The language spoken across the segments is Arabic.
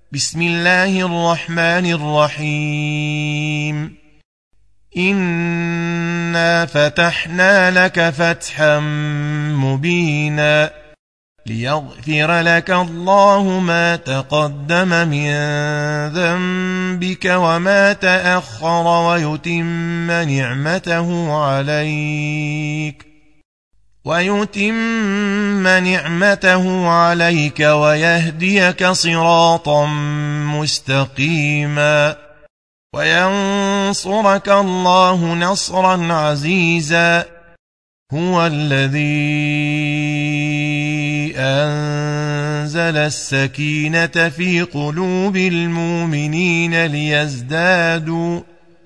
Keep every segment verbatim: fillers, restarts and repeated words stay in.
بسم الله الرحمن الرحيم. إنا فتحنا لك فتحا مبينا ليغفر لك الله ما تقدم من ذنبك وما تأخر ويتم نعمته عليك ويتم نعمته عليك ويهديك صراطا مستقيما وينصرك الله نصرا عزيزا. هو الذي أنزل السكينة في قلوب المؤمنين ليزدادوا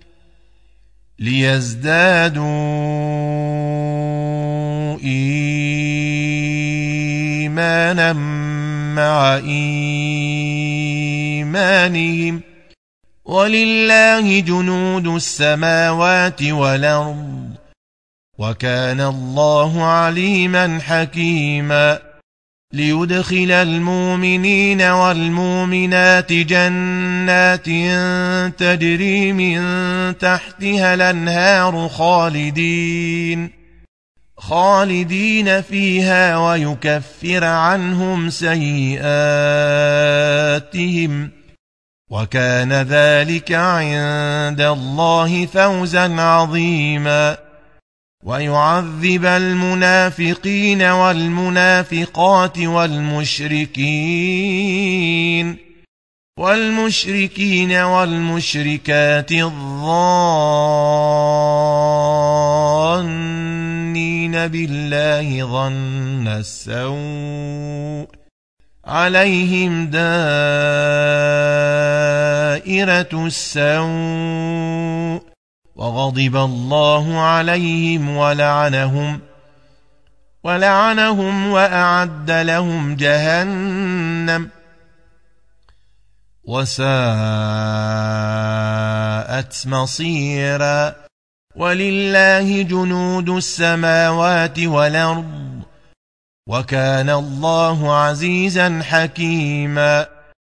ليزدادوا إيمانا مع إيمانهم ولله جنود السماوات والأرض وكان الله عليما حكيما. ليدخل المؤمنين والمؤمنات جنات تجري من تحتها الأنهار خالدين خالدين فيها ويكفر عنهم سيئاتهم وكان ذلك عند الله فوزا عظيما. ويعذب المنافقين والمنافقات والمشركين والمشركين والمشركات الظانين بالله ظن السوء عليهم دائرة السوء وغضب الله عليهم ولعنهم ولعنهم وأعد لهم جهنم وساءت مصيرا. ولله جنود السماوات والأرض وكان الله عزيزا حكيما.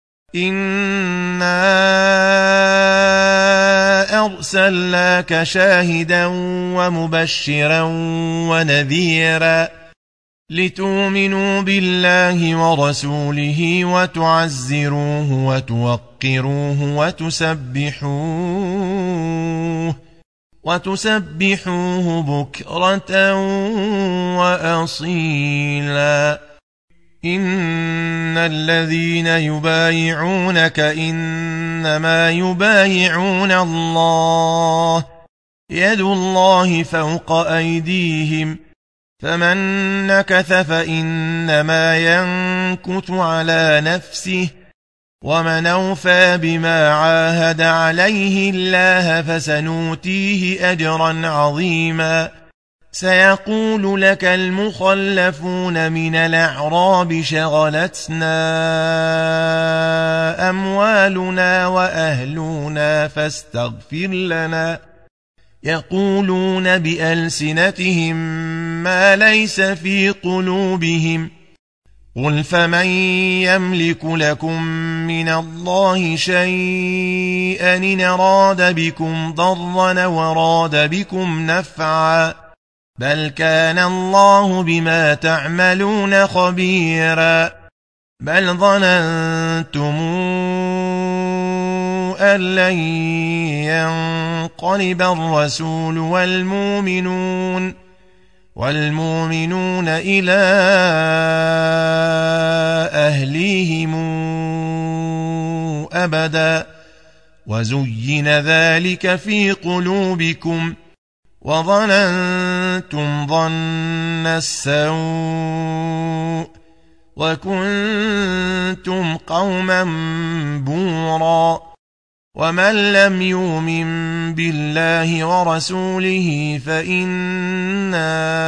إنا أرسلناك شاهدا ومبشرا ونذيرا لتؤمنوا بالله ورسوله وتعزروه وتوقروه وتسبحوه وتسبحوه بكرة وأصيلا. إن الذين يبايعونك إنما يبايعون الله يد الله فوق أيديهم فمن نكث فإنما ينكث على نفسه ومن أوفى بما عاهد عليه الله فسنؤتيه أجرا عظيما. سيقول لك المخلفون من الأعراب شغلتنا أموالنا وأهلنا فاستغفر لنا يقولون بألسنتهم ما ليس في قلوبهم قل فمن يملك لكم من الله شيئا إن أراد بكم ضرا وراد بكم نفعا بل كان الله بما تعملون خبيرا. بل ظننتم أن لن ينقلب الرسول والمؤمنون والمؤمنون إلى أهليهم أبدا وزين ذلك في قلوبكم وظننتم ظن السوء وكنتم قوما بورا. ومن لم يؤمن بالله ورسوله فإنا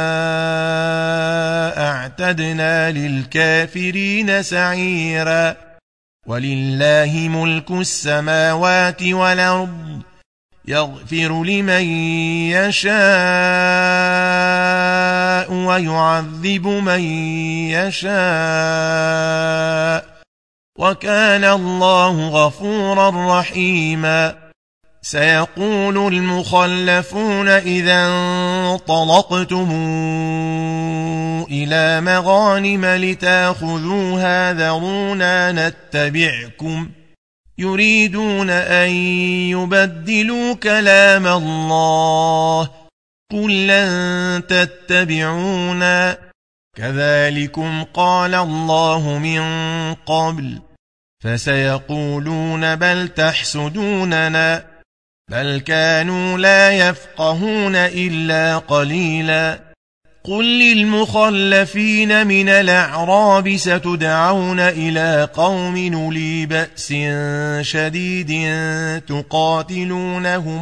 أعتدنا للكافرين سعيرا. ولله ملك السماوات والأرض يغفر لمن يشاء ويعذب من يشاء وكان الله غفورا رحيما. سيقول المخلفون إذا انطلقتم إلى مغانم لتاخذوها ذرونا نتبعكم يريدون أن يبدلوا كلام الله قل لن تتبعونا كذلكم قال الله من قبل فسيقولون بل تحسدوننا بل كانوا لا يفقهون إلا قليلا. قل للمخلفين من الأعراب ستدعون إلى قوم أولي بأس شديد تقاتلونهم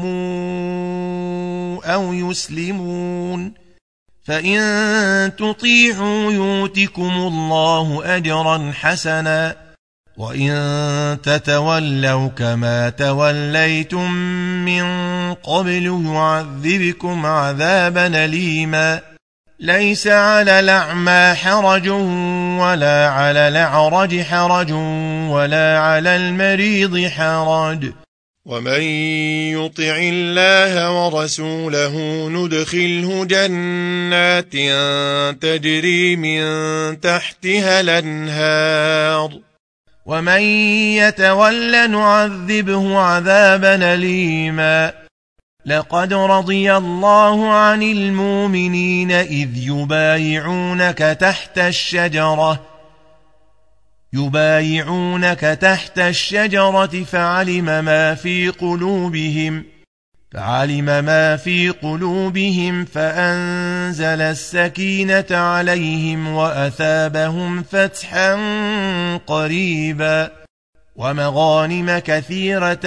أو يسلمون فإن تطيعوا يؤتكم الله أجرا حسنا وإن تتولوا كما توليتم من قبل يعذبكم عذابا أليما. ليس على الأعمى حرج ولا على الأعرج حرج ولا على المريض حرج ومن يطع الله ورسوله ندخله جنات تجري من تحتها الأنهار ومن يتول نعذبه عذابا أليما. لقد رضي الله عن المؤمنين إذ يبايعونك تحت الشجرة يبايعونك تحت الشجرة فعلم ما في قلوبهم فعلم ما في قلوبهم فأنزل السكينة عليهم وأثابهم فتحا قريبا ومغانم كثيرة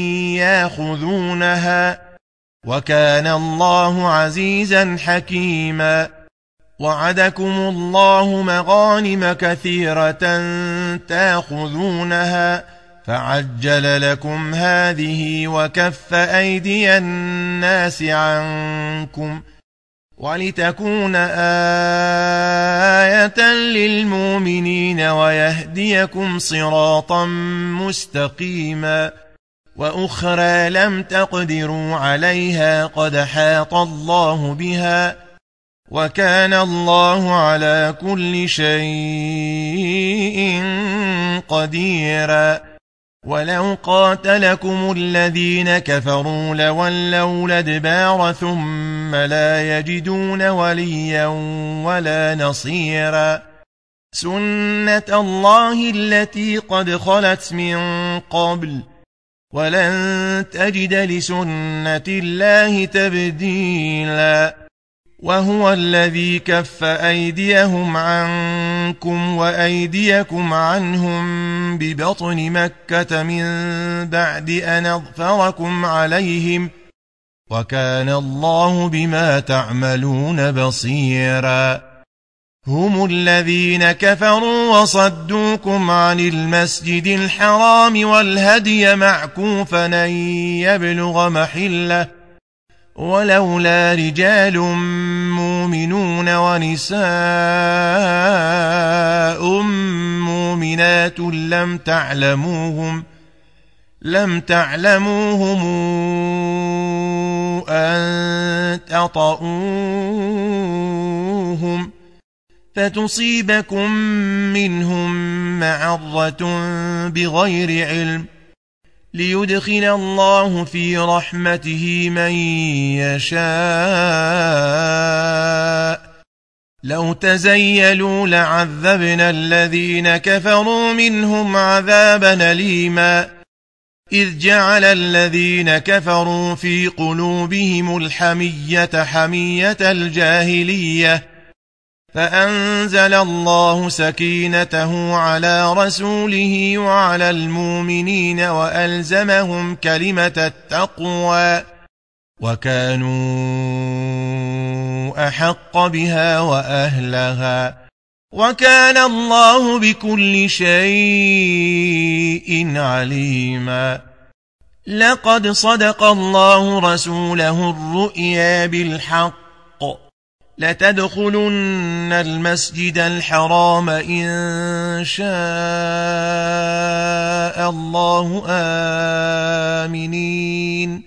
ياخذونها وكان الله عزيزا حكيما. وعدكم الله مغانم كثيرة تاخذونها فعجل لكم هذه وكف أيدي الناس عنكم ولتكون آية للمؤمنين ويهديكم صراطا مستقيما. وأخرى لم تقدروا عليها قد حاط الله بها وكان الله على كل شيء قديرا. ولو قاتلكم الذين كفروا لولوا الأدبار ثم لا يجدون وليا ولا نصيرا. سنة الله التي قد خلت من قبل ولن تجد لسنة الله تبديلا. وهو الذي كف أيديهم عنكم وأيديكم عنهم ببطن مكة من بعد أن أظفركم عليهم وكان الله بما تعملون بصيرا. هم الذين كفروا وصدوكم عن المسجد الحرام والهدي معكوفا أن يبلغ محله ولولا رجال مؤمنون ونساء مؤمنات لم تعلموهم لم تعلموهم أن تطؤوهم فتصيبكم منهم معرة بغير علم ليدخل الله في رحمته من يشاء. لو تزيلوا لعذبنا الذين كفروا منهم عذابا أليما. إذ جعل الذين كفروا في قلوبهم الحمية حمية الجاهلية فأنزل الله سكينته على رسوله وعلى المؤمنين وألزمهم كلمة التقوى وكانوا أحق بها وأهلها وكان الله بكل شيء عليما. لقد صدق الله رسوله الرؤيا بالحق لتدخلن المسجد الحرام إن شاء الله آمنين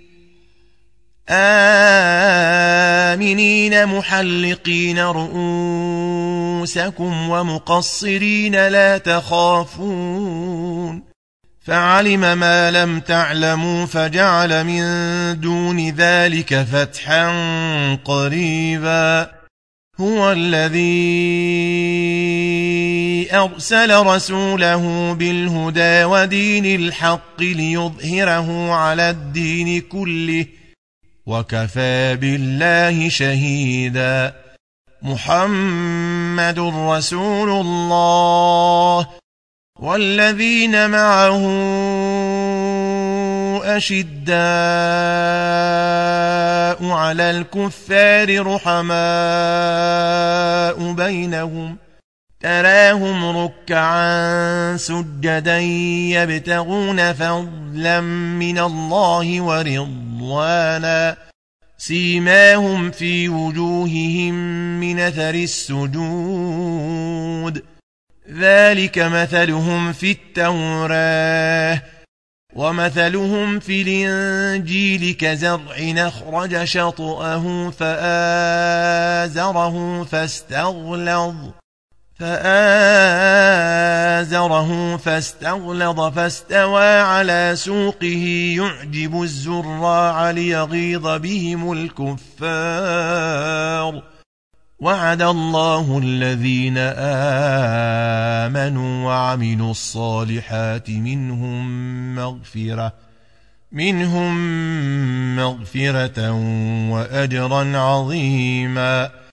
آمنين محلقين رؤوسكم ومقصرين لا تخافون فعلم ما لم تعلموا فجعل من دون ذلك فتحا قريبا هو الذي أرسل رسوله بالهدى ودين الحق ليظهره على الدين كله وكفى بالله شهيدا محمد رسول الله والذين معه أشداء على الكفار رحماء بينهم تراهم ركعا سجدا يبتغون فضلا من الله ورضوانا سيماهم في وجوههم من أثر السجود ذلك مثلهم في التوراة ومثلهم في الإنجيل كزرع أخرج شطأه فآزره فاستغلظ فآزره فاستغلظ فاستوى على سوقه يعجب الزراع ليغيظ بهم الكفار وعد الله الذين آمنوا وعملوا الصالحات منهم مغفرة منهم مغفرة وأجرا عظيما